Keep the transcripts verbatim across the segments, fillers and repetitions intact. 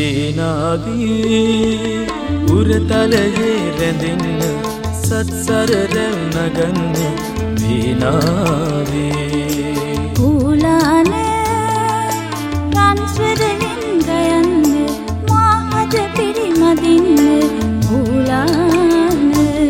වේනාදී උරතලයේ රැඳෙන්න සත්සර රැව් නගන්න වේනාදී කුලාන රන්ස්වරෙන් ගයන්න මාහද පිරිමදින්න කුලාන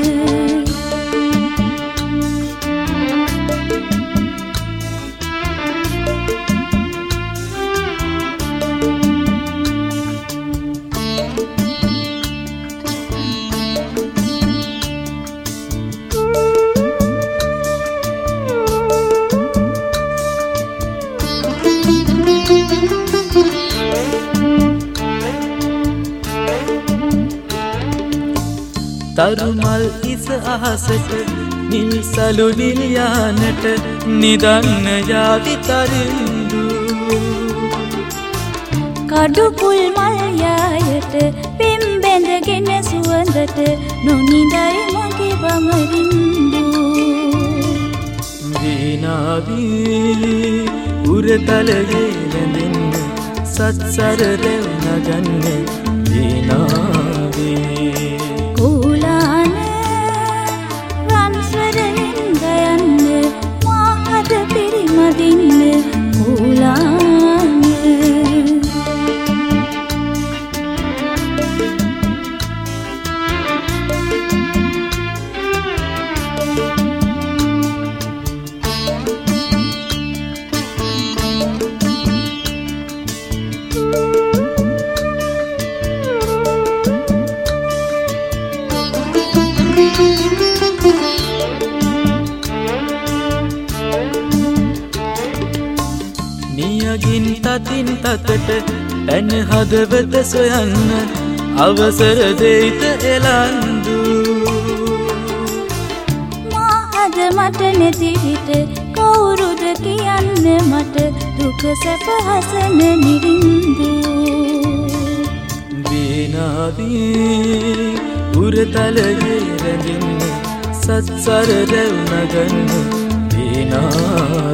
තරුමල් ඉස අහසට නිල් සලු නිල් යානට නිදන්න යාවි තරින්දු කඩු පුල් මල් යායට පිම් බැඳගෙන සුවඳට නොනිදයි මගේ බමරින්දු වේනාදී උරතලයේ රැඳෙන්න සත්සර රැව් නගන්න වේනාදී පිරිමදින්න කුලාන නියගින් තතින් තතට පැන හදවත සොයන්න අවසර දෙයිත එලන්දු මාහද මට නැති විට කවුරුද කියන්න මට දුක සැප හසන නිරින්දු වේනාදී උරතලයේ රැඳෙන්න සත්සර රැව් නගන්න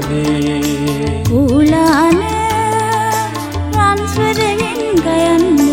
වේනාදී කුලාන රන්ස්වරෙන් ගයන්න